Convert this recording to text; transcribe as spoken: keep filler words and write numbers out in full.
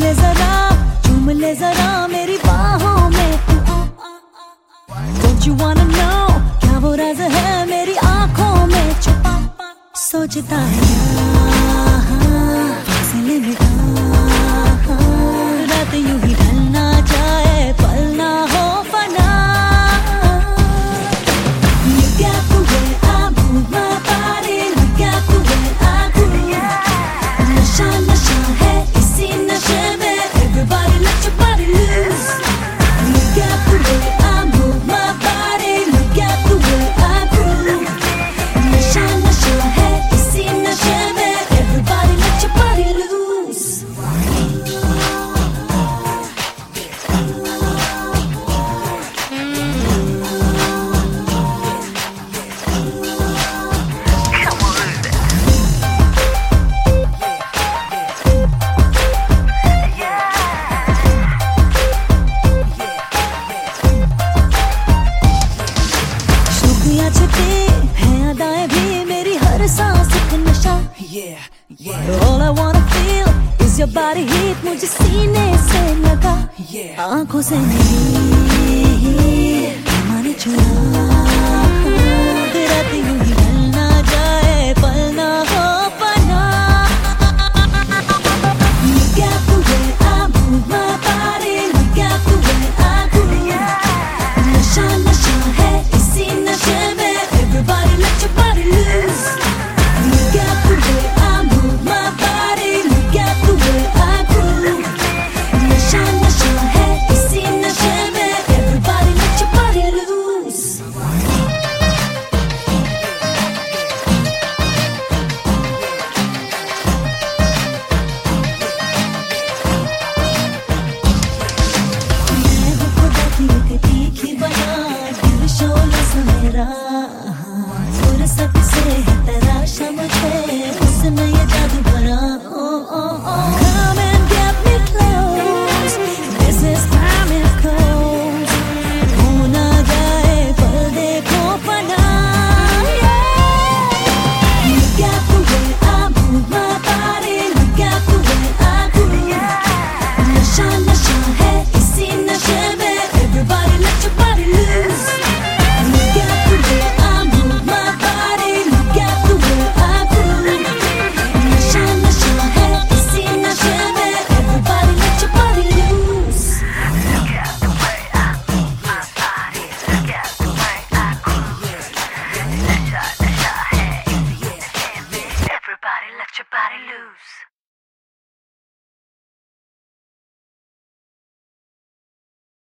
ले जरा, चूम ले जरा मेरी बाहों में। Don't you wanna know क्या वो राज है मेरी आंखों में छुपा? सोचता है फासले में कहाँ रात यूं ही ढल ना जाए, पल ना हो फना। Look at the way I move my body, look at the way I groove। नशा नशा है इसी नशे में, everybody let your body loose। Look at the way I move my body, look at the way I groove। नशा नशा है इसी नशे में, everybody let your body loose। शुक्रिया छिपी है अदाएं भी मेरी हर सांस एक नशा। All I wanna feel is your body heat, मुझे सीने से लगा, आंखों से नहीं माने चुरा।